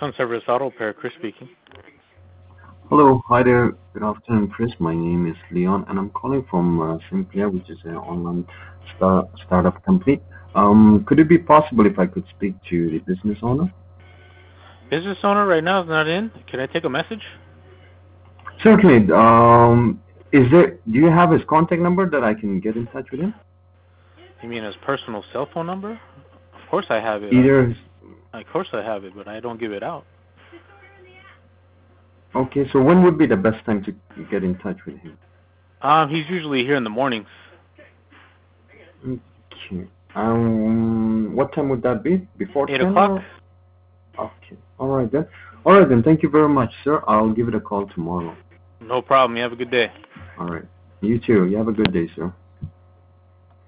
Sun Service Auto Repair, Chris speaking. Hello. Hi there. Good afternoon, Chris. My name is Leon, and I'm calling from Simplia, which is an online startup company. Could it be possible if I could speak to the business owner? Business owner right now is not in. Can I take a message? Certainly. Do you have his contact number that I can get in touch with him? You mean his personal cell phone number? Of course I have it. Either his, Of course I have it, but I don't give it out. okay, so when would be the best time to get in touch with him? He's usually here in the mornings. Okay. What time would that be? Before 8 10 o'clock? or? Okay. All right then. All right then. Thank you very much, sir. I'll give it a call tomorrow. No problem. You have a good day. All right. You too. You have a good day, sir.